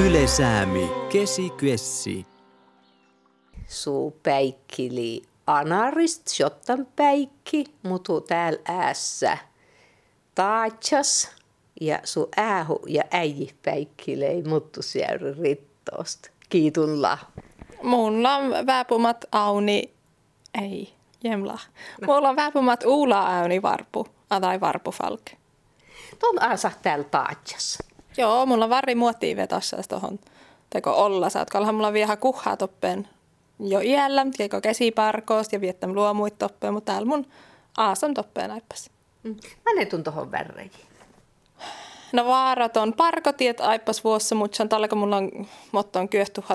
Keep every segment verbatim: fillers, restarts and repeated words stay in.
Yle Säämi, kesi kyessi. Suu päikkili anarist, shottan päikki, mutu täällä äässä taatsas ja su äähu ja äiji päikkilei muttu siäry rittoosta. Kiitulla. Mulla on väpumat auni, ei, jemla. Mulla on väpumat uula auni varpu, tai varpufalk. Tuon aasa täällä taatsas. Joo, mulla on varri muottiin vetossa tuohon teko olla. Saatko mulla on vielä kuhaa toppeen jo iällä, teko käsiparkoosta ja viettäm luomuit toppeen, mutta täällä mun aasan toppeen aippas. Mm. Mä ne tun tohon värreihin. No vaarat on parkotiet aippas vuossa, mutta tällä kun mulla on mottoon kyöhtuhat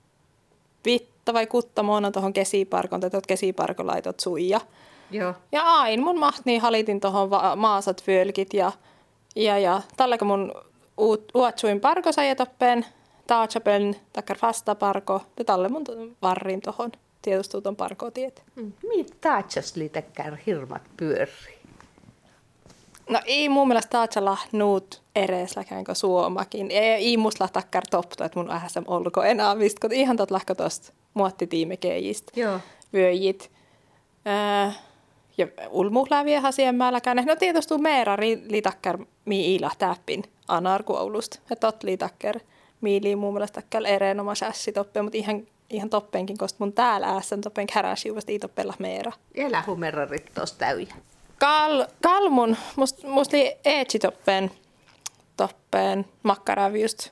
vitta vai kutta muona tuohon käsiparkoon, tai tuot käsiparkolaitot suija. Joo. Ja ain mun mahtii halitin tuohon maasat vyölkit ja, ja, ja tällä kun mun uutsuin parkosaja toppeen, taatsapeln takkar vasta parko, ja tälle mun varrin tuohon tietysti tuon parkotiet. Mm. Mitä taatsas liitäkkär hirmat pyörri? No ei mun mielestä taatsalla nuut ereesläkään kuin suomakin. Ei, ei musta takkar topto, että mun vähäsem olko enää mistä, kun ihan tot lahko tosta muottitiimekeijistä. Joo. Vyöjit. Öö, ja ulmuhläviä hasiemmäälläkään. No tietysti meera liitakkar mii ilah täppin anarkuoulusta. Ja tot liitakkar miili mun mielestä takkar ereenoma sässi toppeen, mutta ihan, ihan toppeenkin, koska mun täällä äässän toppeen käräsi uvasti itoppella meera. Elä humera rittoos täyjä. Kal, kalmun, must, must li eetsi toppeen, toppeen makkaraviust,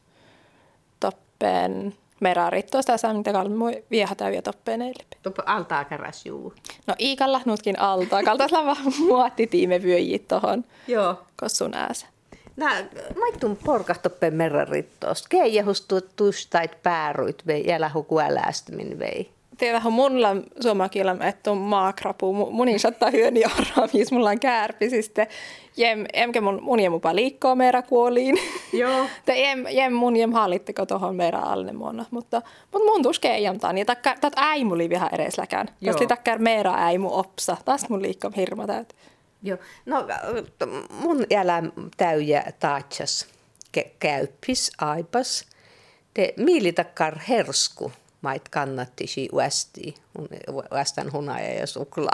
toppeen merarittoista, saa mitä kalmun vieha täyjä toppeen eilen. Toppe altaa käräs juu. No iikalla nutkin altaa, kaltais lava muottitiime vyöjit tohon, Joo. kossun ääsä. Nää, maittun porkas toppeen merarittoos. Keijahus tustait pääruit vei, jälähu kuäläästymin vei. Tiedähän mulla suomakielä, että on maakrapu. Munin saattaa hyöni arvaamis, mulla on kärpisistä. Jem, emkä mun, mun jem upa liikkoo meidän kuoliin. Joo. Tai jem, jem mun jem hallitteko tohon meidän alle muonna. Mutta, mutta mun tuskee ei jamtaan. Ja tat äi muli vähän eresläkään. Koska takkar meidän äi mun opsa. Taas mun liikkaa hirma täyt. Joo. No mun elä täyjä taatsas käyppis aipas. Te miilitakkar hersku. Mait kannattisi uesti, uestan hunaja ja suklaa.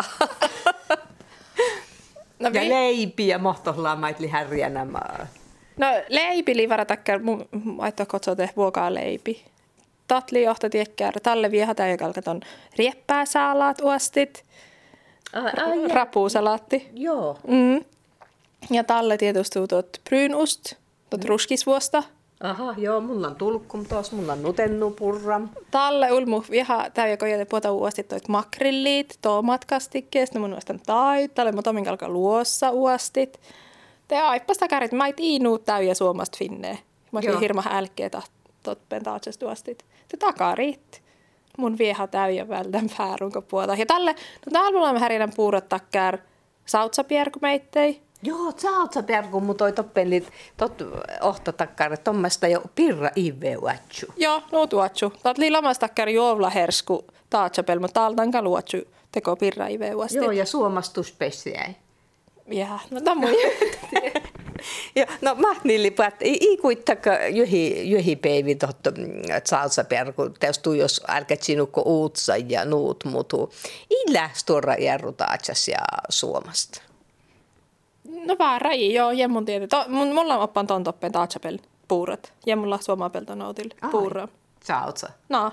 No, ja vi- leipi ja mohtohlaa mait li härjä nämä. No leipi li varatakkar, maittaa kotsote vuokaa leipi. Tatli johta tiekkär, talle viehata ja kalkaton rieppääsaalaat uestit, Ai, rapuusalaatti. Joo. Mm. Ja talle tietysti tuot pryynust, tuot mm. ruskisvuosta. Aha, joo, mulla on tulkkum tos, mulla on nutennupurram. Talle ulmu viha täyjä kojate puhuta uasti toit makrillit, tomatkastikkeesta, mun uustan tait, talle mä tomin kalka luossa uostit. Te aippasta kärit, mä et iinuu täyjä suomasta finnee. Mä olin hirma älkeä toppen taatsesta uostit. Te takariit. Mun vieha täyjä vältän päärunko puolta. Ja talle, no täällä mulla on härinän puurot takkär sautsapierkumeittei. Joo, sä oot sä perku, mutta toi toppelit tot ohtotakkar, tommasta jo pirra ive uatsu. Joo, no tuotsu. Taat li lamastakkar juovla hersku taatsapel, mutta taaltanka luotsu teko pirra ive uasti. Joo, ja suomastuspesiäi. Ja, no tämä on ja, no mahnilli päät, ei kuittaka juhi, juhi peivi tohto salsaperku, teostuu jos älkät sinukko uutsa ja nuut mutu. Ei lähstuora järru taatsas ja suomasta. No vaarai, joo, ja mun tiedä. To, mun, mulla on oppan ton toppen taatsapel puurot. Ja mulla suomapelta noutil puuro. Sä oot sä? No.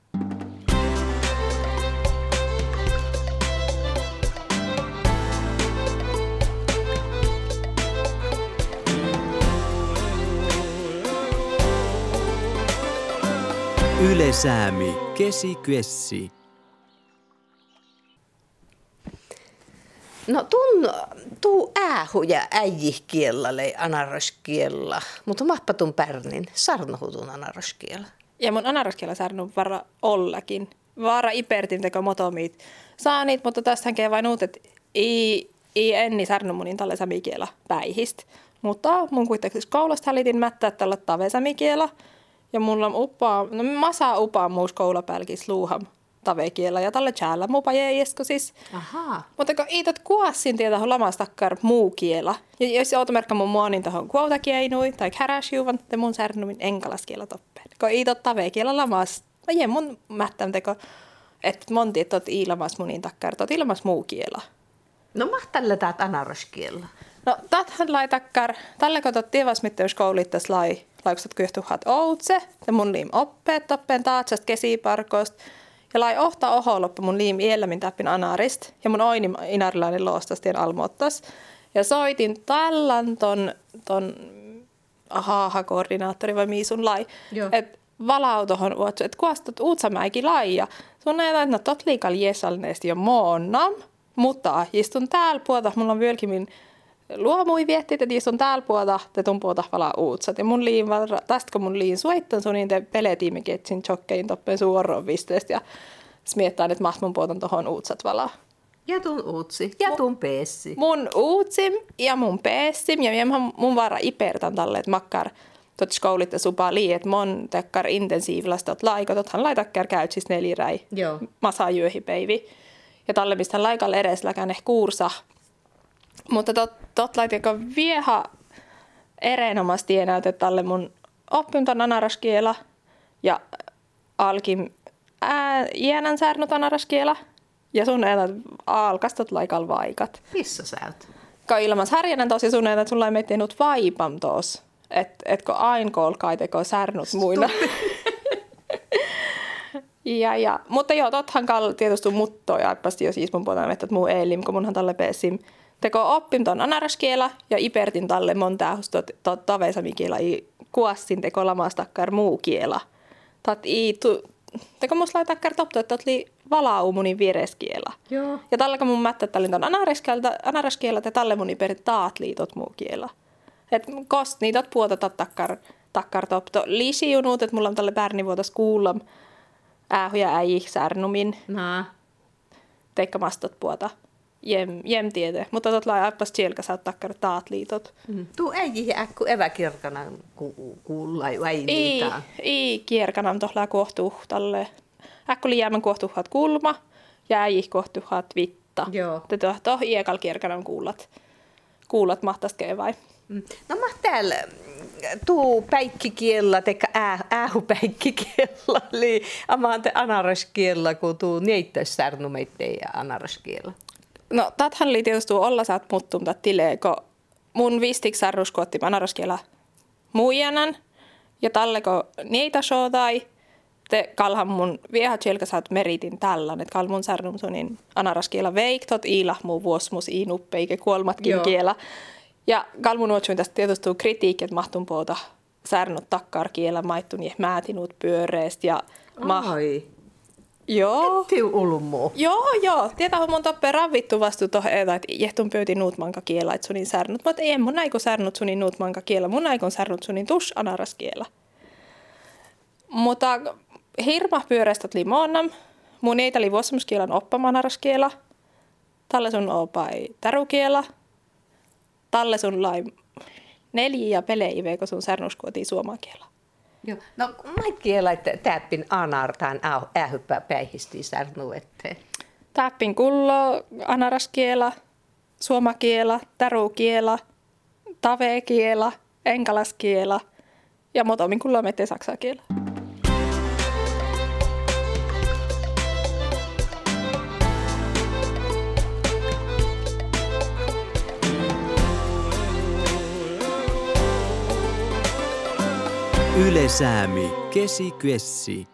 Yle Säämi, kesi kyessi. No tun, tuu äähu ja äijihkiellä lei anaraskiellä, mutta mahpatun pärnin sarnohutun anaraskiellä. Ja mun anaraskiellä sarnu vara ollakin. Vaara ipertin teko motomiit saanit, mutta tästähän kee vain uut, että ei, ei enni sarnu munin tälle samikielä päihistä. Mutta mun kuitenkin koulusta hälitin mättää tällä tave samikielä. Ja mulla on upaa, no mä saan upaa muus koulapälkis luuham tavekiela ja tälle tjäällä muu pajeesko siis. Aha. Mutta kun iitot kuassin tietä lamastakkar muu kiela. Ja jos automerkka mun muonin tohon kuotakieinui tai käräsjuvan, te mun särnumin enkalaskiela toppeen. Kun iitot tavekiela lamas, no jen mun mättäm teko, että monti, että oot ilmas munin takkar, oot ilmas muu kiela. No mahtalle täät anaraskiela. No täthän lai takkar, tällä kun oot tievas mitään koulittas lai, laikustat kyhtuhat outse, ja mun liim oppeet toppeen taatsast kesiparkost, ja lai ohta oho loppu mun liim iellämin täppin anarist, ja mun oini inarilainen loostas tien almoottas. Ja soitin tällan ton, ton aha-koordinaattori vai miisun lai, että valau tohon uotsu, että kuastot uutsamäiki lai, ja sun ei laitna tot liikal jesalneesti jo moonnam, mutta istun täällä puolta, mulla on vieläkin luomui viettit, että istun täällä puolta, te tun puolta valaa uutsat. Ja mun liin, tästä kun mun liin suittan sun, niin te peletiimme ketsin tjokkein toppeen suoraan visteestä ja smiettään, että maht mun puolta tohon uutsat valaa. Ja tun uutsi, ja tun peessi. Mun uutsim ja mun peessim, ja mun vara ipertan talle, että makkar tot skoulitte supaa lii, että mon tekkar intensiivlasti tot laikot, othan laitakkar käyt siis neliräi. Joo. Masaa jöhipäivi. Ja talle mistä laikalle edes läkään ehkä kuursa. Mutta tot, tot laitiko vieha erinomaisesti tienäyt, että talle mun oppimton anaraskiela ja alkim iänän särnut anaraskiela. Ja sun ehdät alkastot laikal vaikat. Missä sä oot? Kun ilmas härjänän tos ja sun ehdät sulla ei meittiinut vaipam tos. Että et kun ain kolkai teko särnut muina. Ja, ja, mutta joo, tothan kall tietysti mutto ja aipasti jo siis mun puolella, että muu eilim, kun munhan talle peesim. Teko oppim ton anaraskiela ja ipertin talle monta ähusta tavesamikiela i kuassin teko lamastakkar muu kiela. Tat i tu, teko musta laitakkar topto, että oli valau munin viereskiela. Joo. Ja tällä kun mun mättä tallin ton anaraskiela, te talle mun iperit taat liitot muu kiela. Et kost niitä puolta takkar, takkar topto. Lisiunut, että mulla on tälle pärni vuotas kuulla äähuja äijä särnumin. Naa. Teikkamastot puolta. Jem, jem tiede. Mutta tot lai aippas sielkä saat takkar taat liitot. Mm. Tuu äijä äkku eväkirkana ku, kuulla ei Ei, niitä. ei kierkana tohlaa kohtuu talle. Äkku oli jäämän kohtuhat kulma ja äijä kohtuhat vitta. Joo. Te toh iekal kierkana kuulat. Kuulat mahtaisi vai? Mm. No mä täällä tuu päikkikiellä, teka ää, äähupäikkikiellä, eli amante anaraskiellä, kun tuu nieittäis särnumeittei ja anaraskiellä. No, täthän oli tietysti olla saat muttum tat tilee, kun mun viistiksi särrus kuotti anaraskiellä muijanan, ja talle kun niitä showtai, te kalhan mun vieha sielkä saat meritin tällän, että kal mun särnum sunin anaraskiellä veiktot, iilah muu vuosmus iinuppe, eikä kuolmatkin Joo. kielä. Ja kalmun uotsuin tästä tietysti kritiikki, että mahtun puolta särnut takkar kielä, maittun ja määtinut pyöreäst. Ja ma... Ai. Joo. Tiu ulmu. Joo, joo. Tietää, mun toppe ravittu vastu tohon, että jehtun pöytin nuutmanka kielä, että sunin särnut. Mutta ei mun aikon särnut sunin nuutmanka kielä, mun aikon särnut sunin tush anaras kielä. Mutta hirma pyöreästä limonam. Mun ei tali vuosimuskielan oppama anaras kielä. Tälle sun opai tärukielä. Talle sun lai neljä ja peleive, kun sun särnuskuotiin suomakielä. Joo. No mä kielä, että täppin anartaan äähyppää päihistiin särnuetteen. Täppin kullo, anaraskielä, suomakielä, tärukielä, tavekielä, enkalaskielä ja motomin kullo mette saksakielä. Yle Säämi, Kesi Kyessi.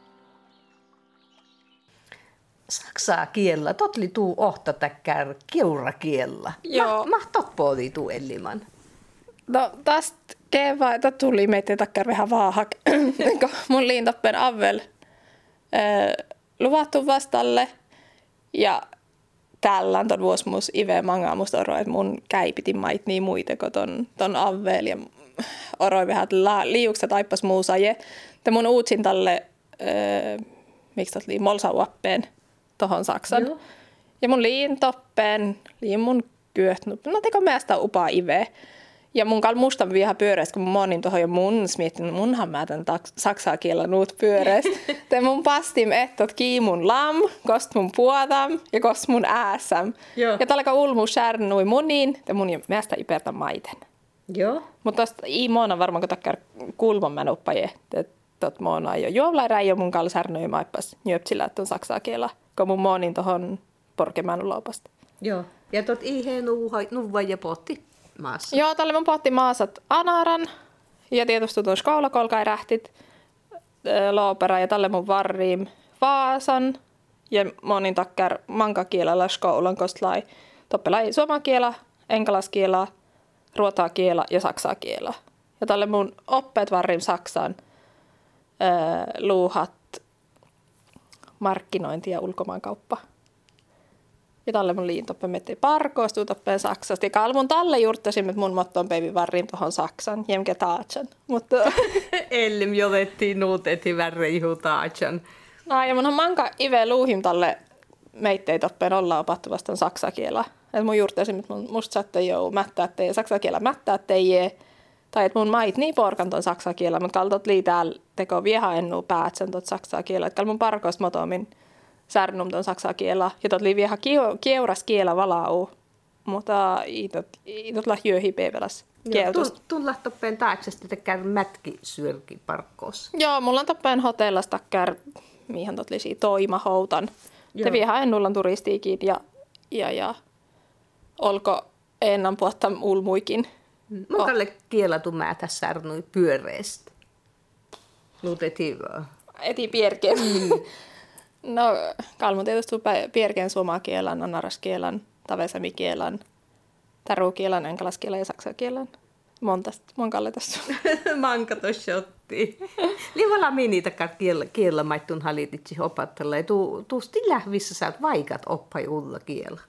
Saksaa kiellä, totli tuu ohta täkkär keurakiellä. Joo. Mä, mä toppoodi tuu elliman. No tästä keväätä tuli meitä takkar vähän vaahak, kun mun liintoppen avvel äh, luvattu vastalle ja tällä on ton vuosimus ive manga musta oro, että mun käipitin mait niin muita kuin ton, ton avvel ja oroi vähän liukset taippas muusaje. Te mun uutsin tälle, äh, miksi tot lii, molsauappeen tohon Saksan. Joo. Ja mun liin toppeen, liin mun kyöhtnyt, no teko meistä upaa ive. Ja mun kal mustan viha pyöreäs, kun mä oon tuohon jo mun miettinyt, munhan mä tän saksaa kielä nuut pyöreäs. Te mun pastim ehtot kiimun lam, kost mun puotam ja kost mun ääsäm. Joo. Ja tällä ulmu särnui munin, te mun mielestä ipertä maiten. Joo. Mutta tosta ei moona varmaan, kun takkar kulman mä nuppaje. Tot moona jo juovla räijö mun kal särnui maippas njöpsillä, että on saksaa kielä. Kun mun moonin tohon porkemänu loopasta. Joo. Ja tot ihe nuva ja potti maassa. Joo, tälle mun potti maasat anaran. Ja tietysti tuon skoulakolkai rähtit loopera ja tälle mun varriim Vaasan. Ja monin takkar mankakielellä skoulan kostlai. Toppelai suomakielä, enkalaskielä, ruotakielä ja saksakielä. Ja tälle mun oppeet varriim Saksan äh, luuhat markkinointi ja ulkomaankauppa. Ja tälle mun liintoppe metti parkoostuu toppeen Saksasta. Ja kalmun talle juurtasin, että mun motto on päivin varriin tohon Saksan. Jemke taatsan. Mutta Ellim jotettiin nuutetti värreihu taatsan. No ja munhan manka ive luuhim talle meittei toppeen olla opattu vastaan saksakielä. Että mun juurtasin, että mun musta saatte jou mättää teijä, saksakielä mättää teijä. Tai että mun mait niin porkan ton saksakielä, mutta kaltot lii täällä teko vieha ennuu päätsän tot saksakielä. Että mun parkoist motomin särnum ton saksakielä. Ja tot lii vieha keuras kielä valau. Mutta iitot, iitot lah jöhi peveläs kieltus. Tulla toppeen taatsesta tekään mätki syörki parkkoos. Joo, mulla on toppeen hotellas takkar, mihin tot lisi toimahoutan. Te vieha ennullan turistiikin ja, ja, ja olko ennan puolta ulmuikin. Mun kalle kielatu mä tässä särnui pyöreästi. Nuuteti eti pierkeen. Mm. No, kalmun tietysti pierkeen suomakielän, anaraskielän, tavesamikielän, tarukielän, enkalaskielän ja saksakielän. Monta, monkalle tässä. Manka tuossa otti. Liivala meni takar kielä, kielä maittun halititsi opattella. Ja tuu, tuu stilähvissä sä oot vaikat oppai ulla kielä.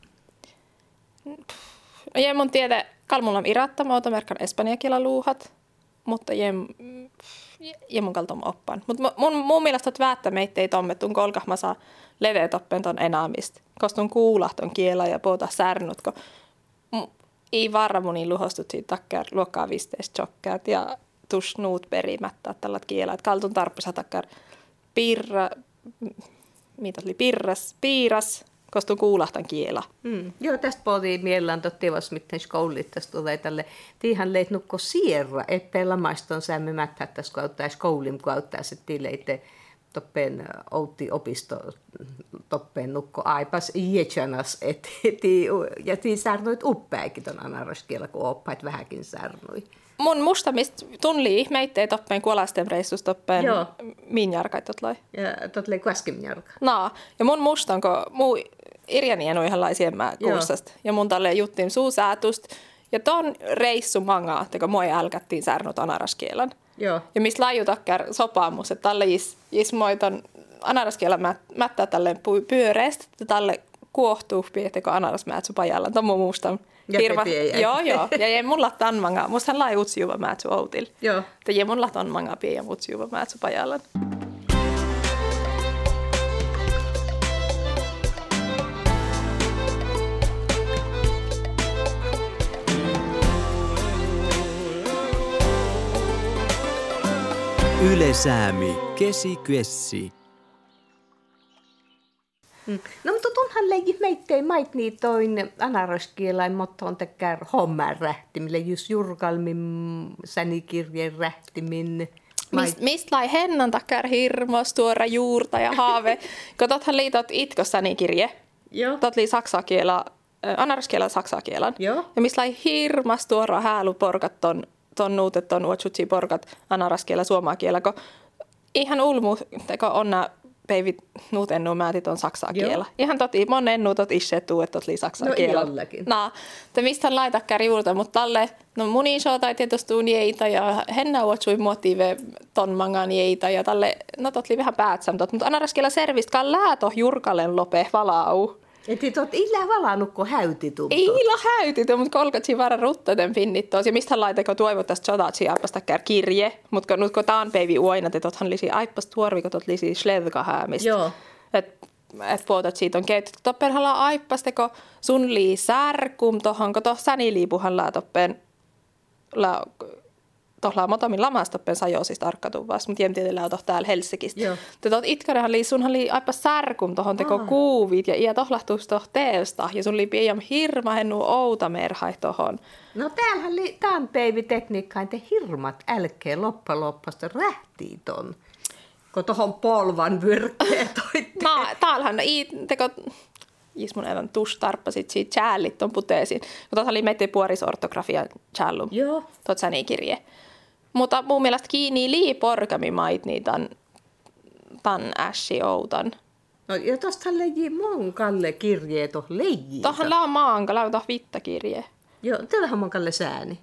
No jem mun tiedä, kalmulla on irattama, ota merkan espanja kielä luuhat. Mutta jem, jem mun kaltoon oppan. Mutta mun, mun mielestä oot väättä meittei tommettun kolkahmasa leveä toppen ton enaamista. Kostun kuulahton kielä ja puhuta särnutko. Ei varra munin luhostut siitä takkar luokkaa visteistä chokkaat ja tus nuut perimättä tällä kielä. Et kaltun tarppisa takkar pirra, mitä oli pirras, piiras, kostun kuulahtan kielä. Mm. Joo, tästä puhuttiin mielellään tottivas, miten skoulit tästä tulee tälle. Tiihän leit nukko sierra, ettei lamaiston sämme mättä, että skauttaa skoulim, kun auttaa sitten leitte toppen outti opisto toppen nukko aipas ietjanas, et ja tii särnoit uppäikin ton anaraskielä, kun oppait vähänkin särnoi. Mun musta mistä tunlii meittei toppen kuolaisten reissus toppen minjarkait totlai. Ja totlai kuaskeminjarka. No, ja mun musta onko muu irjani enu ihanlaisia mä kurssasta. Ja mun talle juttiin suusäätust. Ja ton reissu mangaa, teko moi älkättiin särnut anaraskielän. Joo. Ja missä lajutakkar sopaamus, että tälle jis, jis moi ton anaraskielän mät, mättää tälle pyöreästi, että tälle kuohtuu pieteko anarasmäätsy pajalla. Ton mun musta hirva. Joo, joo. Ja jee mulla tan mangaa. Musta hän lai utsiuva määtsy outil. Joo. Ja jee mulla ton mangaa pie ja utsiuva määtsy pajalla. Yle Säämi, kesi kyessi. Mm. No mutta tunhan leiji meittei mait niin toin anaraskielain mottoon tekään homman rähtimille, just jurkalmin sänikirjeen rähtimin. Mist, mistä lai hennan takkar hirmos, tuora juurta ja haave. Kun tothan liitot itko sänikirje. Joo. Tot lii saksakielä, anaraskielä saksakielän. Joo. Ja mistä lai hirmas tuora hääluporkat ton ton nuutet ton uotsutsi porkat anaraskielä suomakielä, kun ihan ulmu teko onna peivit nuuten nuu määtit on saksaa kielä. Ihan toti monen nuutot ishe tuu, että tot lii saksaa no kielä. No jollakin. No, te mistä laitakkari juurta, mutta talle, no muni show tai tietysti jeita ja hennä uotsui motive ton mangan jeita ja talle, no tot lii vähän päätsam tot, mutta anaraskielä servistkaan lääto jurkalen lope valau. Että tot illa valannut, kun häyti tuntuu. Illa häyti tuntuu, mutta kolkatsi vara ruttaten finnit tos. Ja mistä laiteko toivottaisi sodatsi aippasta kär kirje. Mutta nyt kun taan päivi uoina, että tothan lisi aippasta tuorvi, kun tot lisi sledkahäämistä. Joo. Että et puhutat siitä on keitetty. Toppen halaa aippasta, kun sun lii särkum tohon, kun toh säni liipuhan lää toppen la, tohla motomin lamastoppen sajoisista arkatuvasta, mutta jem tietyllä on täällä Helsingistä. Te tot itkarehan oli, sunhan oli aipa särkum tohon teko oh. kuuvit ja ia tohlahtuus toh teosta ja sun oli pian hirma hennu outa merhai tohon. No täällähän oli tämän päivitekniikkaan te hirmat älkeen loppa loppasta rähtii ton, kun tohon polvan vyrkkeen toitte. No täällähän i teko... Jis mun evan tuus tarppasit siitä chällit ton puteesiin. Kun tuossa oli meitä puorisortografia chällum. Joo. Tuot kirje. Mutta mun mielestä kiinni lii porkami mait niin tan, tan ässi outan. No ja tostahan leiji monkalle kirjee toh leiji. Tohan laa maanka, laa toh vittakirje. Joo, teillähän monkalle sääni.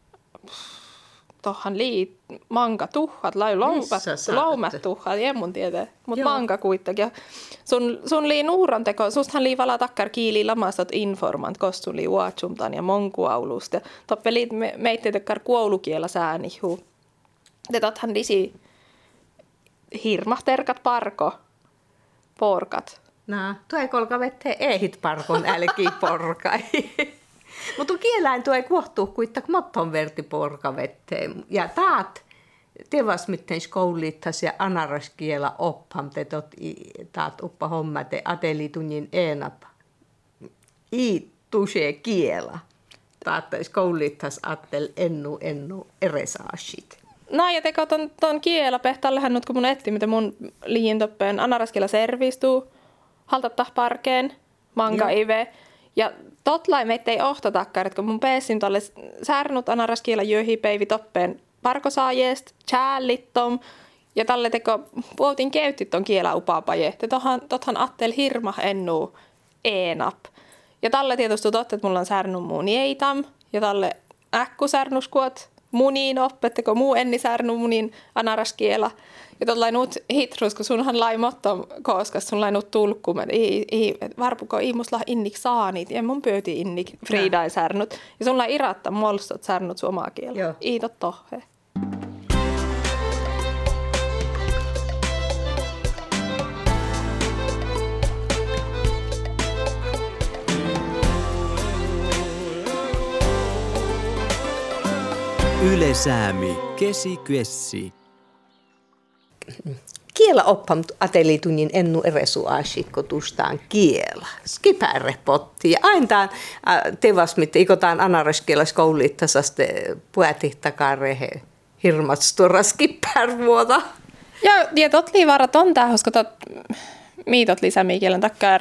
Tohan lii manka tuhhat, lai loumat tuhhat, en mun tiedä. Mut Joo. manka kuitenkin. Sun, sun lii nuuran teko, sustahan lii vala takkar kiili lamastot informant, koska sun lii uatsumtan ja monkuaulusta. Toppe lii me, meitä tekkar kuoulukiela säänihu. Te tothan lisi hirmahterkat parko, porkat. No, tuo ei kolka vetteen ehit parkon älki porkai. Mutta kieläin tuo ei kuohtuu kuitenkin motton verti porka vetteen. Ja taat, te vas miten skoulittas ja anaraskiela oppam, te tot taat uppa homma, te atelitunnin enap. I tuse kiela. Taat skoulittas attel ennu ennu eresaasit. No ja teko ton, ton kiela pehtallehan nyt kun mun etti, mitä mun liin toppeen anaraskiela servistuu, haltattaa parkeen, manka ive. Ja totlai meitä ei ohtatakkar, että kun mun peessin tolle särnut anaraskiela jöhi peivi toppeen parkosaajeest, chällittom, ja tälle teko puhutin käyttit ton kielä upapaje. Te tohan, tothan attel hirma ennu enap. Ja tälle tietysti totta, että mulla on särnut mun eitam, ja tälle äkku särnuskuot muniin oppetteko muu enni särnu munin anaraskiela. Ja tollain nuut hitrus, kun sunhan lai motto koska sun lai nuut tulkkumet. Varpuko ihmuslah innik saanit. Ja mun pöyti innik Fridain särnut. Ja sun lai iratta molstot särnut suomaa kielä. Iitot tohe. Yle Säämi, kesi kyessi. Kiela oppam atelitunnin ennu eresuasikko tustaan kiela. Skipärrepotti. Ja aina tevas, mitä ikotaan anaraskiela skoulittasasti puätihtakaarehe hirmat stora skipärvuota. Ja, ja tot lii varat on tää, koska tot miitot lisämikielen takkar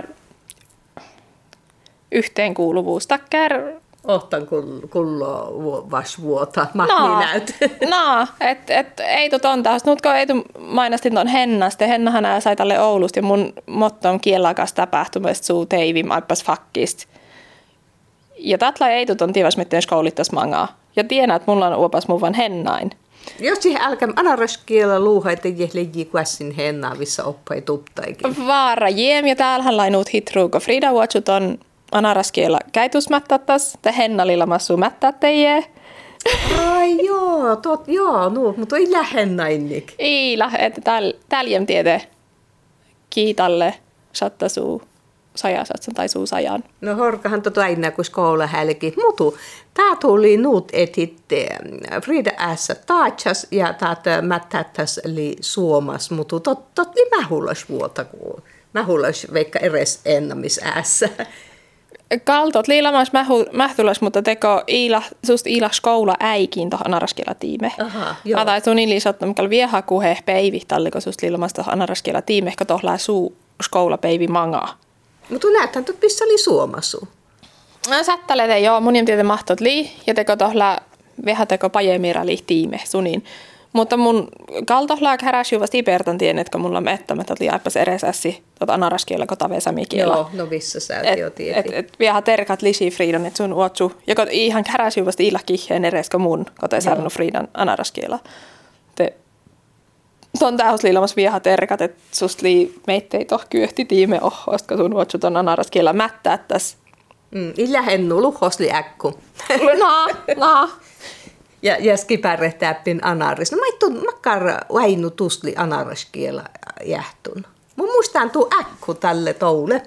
yhteenkuuluvuus takkar. Ohtan kullo vasvuota, mahni no, näyt. No, et, et ei tot on taas. Nyt kun ei tu mainostin ton Hennasta, Hennahan nää sai tälle Oulusta ja mun motto on kielakas tapahtumasta suu teivim aippas fakkist. Ja tatla ei tot on tivas miten skoulittas mangaa. Ja tiedän, että mulla on uopas muun vaan Hennain. Jos siihen älkää anaraskiela luuha, että jehleji kuessin Hennaa, missä oppai tuptaikin. Vaara jem, ja täällähän lainuut hitruu, kun Frida Vuotsut on anaraskiela käytusmättättäs, te Hennalilla massu mättättäjee. Ai joo, tot, joo, no, mutta ei lähenna innik. Ei lähe, että tääl, tääl jem tiede kiitalle sattasuu sajasatsan tai suu sajan. No horkahan tota aina, kun skoula hälki. Mutu, tää tuli nuut etitte Frida ässä taatsas ja taat mättättäs eli suomas, mutu tot, tot li mähulas vuota, kun mähulas veikka eres ennamis ässä. Kaltot liilamas mähtulas, mutta teko iila, susta iila skoula äikin tohon anaraskiela tiime. Aha, joo. Mä tain sun ilisottu, mikä vieha kuhe peivi talliko susta liilamas tohon anaraskiela tiime, ehkä tohlaa suu skoula peivi mangaa. Mutta näethän, että missä oli suomasu? No sättäleet joo, mun jem tietä mahtot lii, ja teko tohlaa vieha teko pajemira lii tiime sunin. Mutta mun kaltohlaa häräs ju vasta ipertan tien, että mulla on ettämättä, että oli aipas eresässi tuota anaraskiela, kota vesamikiela. Joo, no missä sä et jo tieti. Et, et vieha terkat lisi Friidan, että sun uotsu, joka ihan häräs ju vasta illa kiheen eres, kun mun kota sarnu Friidan anaraskiela. Te ton tähus liilamas vieha terkat, että susta lii meittei toh kyöhti tiime ohosta, kun sun uotsu ton anaraskiela mättäättäs. Mm, illa hennu, luhosli äkku. No, no. Ja, ja skipärrehtääppin anaris. No mä ei makkar vainu tustli anaraskiela jähtun. Mun muistaan tuu äkku tälle toule.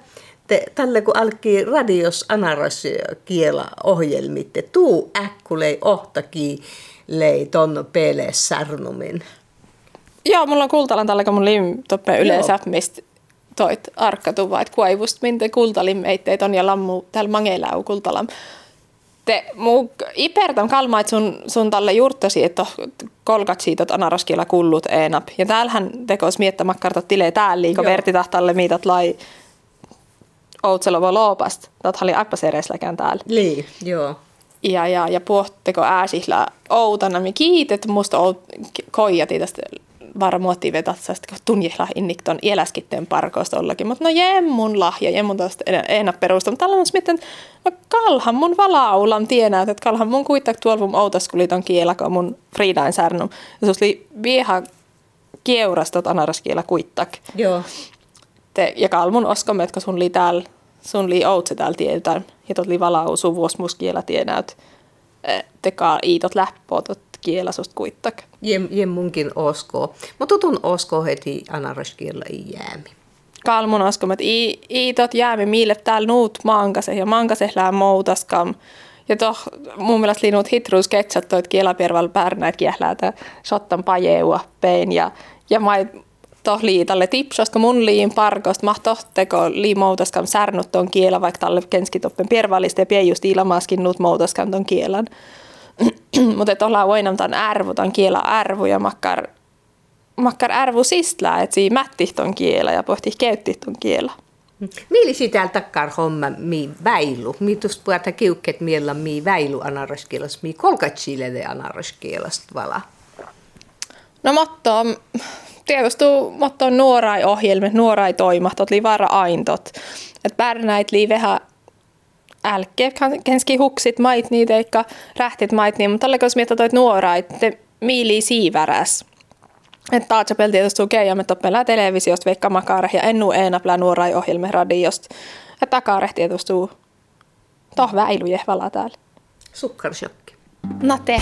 Te, tälle kun alkii radios anaras kiela ohjelmit, te tuu äkkulei ohtakin lei ton pele särnumin. Joo, mulla on Kultalan tällä, kun mun lim toppe yleensä, mistä toit arkkatuva, että kuivust minte kultalimmeitteet on ja lammu täällä mangeilää Kultalan. Te muu ipertam kalma, että sun, sun tälle juurtasi, että kolkat siitä anaraskiela kullut enap. Ja täällähän tekos miettämakkartot tilee täällä, kun verti tahtalle miitat lai Outselovo loopast. Tätä oli akpasereisläkään täällä. Lii, joo. Ja, ja, ja puhutteko ääsihlä outana, mi kiitet musta koijati tästä varmuotti vetatsasta, kun tunjihla innikton ieläskitteen parkoista ollakin. Mutta no jemmun lahja, jemmun tästä enää perusta. Mutta tällä on miten, no kalhan mun valaulam tienää, että kalhan mun kuittak tuolla mun outaskuliton kielä, kun mun Fridain särnum. Ja se oli vieha kieurastot anaraskielä kuittak. Joo. Te, ja kal mun oskomme, että sun li täällä, sun li outse täällä tietään, ja tot li valau suvuos mus kielä tienäyt. Te kaal iitot läppootot kielä susta kuittak. Jem, jem munkin oskoo. Mutta tutun oskoo heti anaraskielä ei jäämi. Kal mun oskomme, että i, iitot jäämi miille täällä nuut mankase, ja mankase lää moutaskam. Ja toh mun mielestä li nuut hitruus ketsat toit kielapierval pärnäit kiehlää tää shottan pajeua pein, ja, ja mai toh lii tälle tipsos, kun mun liin parkosta mahtohteko lii moutaskam särnut ton kielä, vaikka tälle kenskitoppen piervalista ja piejust ilmaaskin nuut moutaskam ton kielän. Mutta tuolla voinam tämän arvu, tämän kielä arvu ja makkar, makkar arvu sistlää, että siinä mätti ton kielä ja pohti käytti ton kielä. Mieli täällä takkar homma mi väilu? Mitus puhutaan kiukket miellä mi väilu anaraskielas, mi kolkatsile anaraskielasta vala? No motto, tietysti motto on nuorai ohjelmat, nuorai toimahtot, li vara aintot. Että pärnäit lii vähän älkkeä, kenski huksit mait niitä, eikä rähtit mait niin, mutta tällä kun miettä toit nuorait, te miilii siiväräs. Että taatsapel tietysti keijamme toppelää televisiosta, veikka makareh ja ennu eenaplää nuorai ohjelme radiosta. Ja takareh tietysti toh väilyje vala täällä. Sukkarsjokki. No te.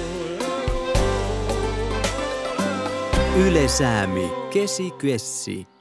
Yle Säämi, Kesi Kyessi.